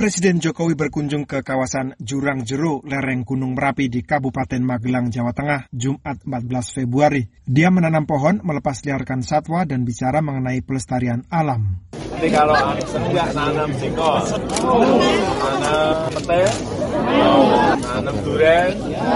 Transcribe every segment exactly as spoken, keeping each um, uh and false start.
Presiden Jokowi berkunjung ke kawasan Jurang Jero, lereng Gunung Merapi di Kabupaten Magelang, Jawa Tengah, Jumat empat belas Februari. Dia menanam pohon, melepas liarkan satwa, dan bicara mengenai pelestarian alam. Jadi kalau enggak nanam jengkol, nanam petai, nanam duren.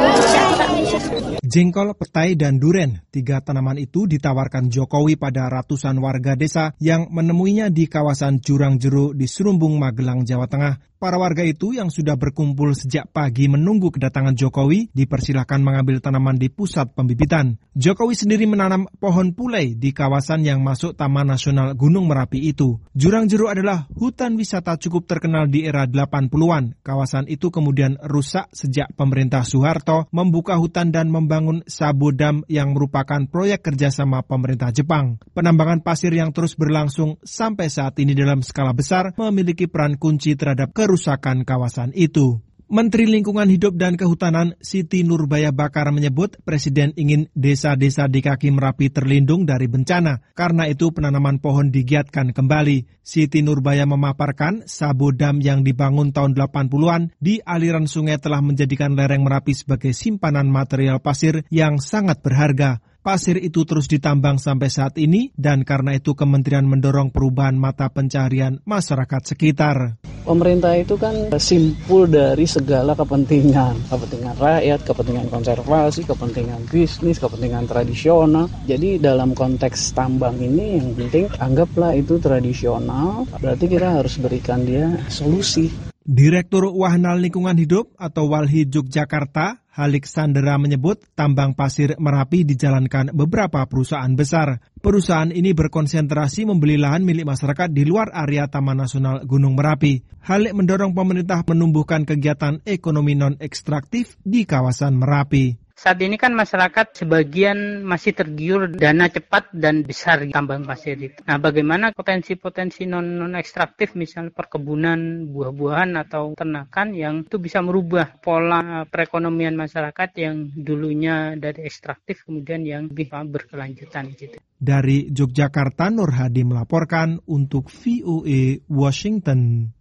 Jengkol, petai, dan duren, tiga tanaman itu ditawarkan Jokowi pada ratusan warga desa yang menemuinya di kawasan Jurang Jero di Serumbung, Magelang, Jawa Tengah. Para warga itu yang sudah berkumpul sejak pagi menunggu kedatangan Jokowi dipersilahkan mengambil tanaman di pusat pembibitan. Jokowi sendiri menanam pohon pulai di kawasan yang masuk Taman Nasional Gunung Merapi itu. Jurang Jero adalah hutan wisata cukup terkenal di era delapan puluhan. Kawasan itu kemudian rusak sejak pemerintah Soeharto membuka hutan dan membangun Sabodam yang merupakan proyek kerjasama pemerintah Jepang. Penambangan pasir yang terus berlangsung sampai saat ini dalam skala besar memiliki peran kunci terhadap kerusakan kawasan itu. Menteri Lingkungan Hidup dan Kehutanan Siti Nurbaya Bakar menyebut Presiden ingin desa-desa di kaki Merapi terlindung dari bencana. Karena itu penanaman pohon digiatkan kembali. Siti Nurbaya memaparkan Sabodam yang dibangun tahun delapan puluhan di aliran sungai telah menjadikan lereng Merapi sebagai simpanan material pasir yang sangat berharga. Pasir itu terus ditambang sampai saat ini dan karena itu kementerian mendorong perubahan mata pencaharian masyarakat sekitar. Pemerintah itu kan simpul dari segala kepentingan, kepentingan rakyat, kepentingan konservasi, kepentingan bisnis, kepentingan tradisional. Jadi dalam konteks tambang ini yang penting anggaplah itu tradisional, berarti kita harus berikan dia solusi. Direktur Wahana Lingkungan Hidup atau Walhi Yogyakarta, Halik Sandera menyebut tambang pasir Merapi dijalankan beberapa perusahaan besar. Perusahaan ini berkonsentrasi membeli lahan milik masyarakat di luar area Taman Nasional Gunung Merapi. Halik mendorong pemerintah menumbuhkan kegiatan ekonomi non-ekstraktif di kawasan Merapi. Saat ini kan masyarakat sebagian masih tergiur dana cepat dan besar tambang pasir itu. Nah, bagaimana potensi-potensi non-ekstraktif misalnya perkebunan, buah-buahan atau ternakan yang itu bisa merubah pola perekonomian masyarakat yang dulunya dari ekstraktif kemudian yang lebih berkelanjutan gitu. Dari Yogyakarta, Nur Hadi melaporkan untuk V O A Washington.